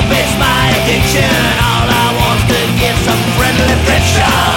It's my addiction. All I want is to get some friendly friction.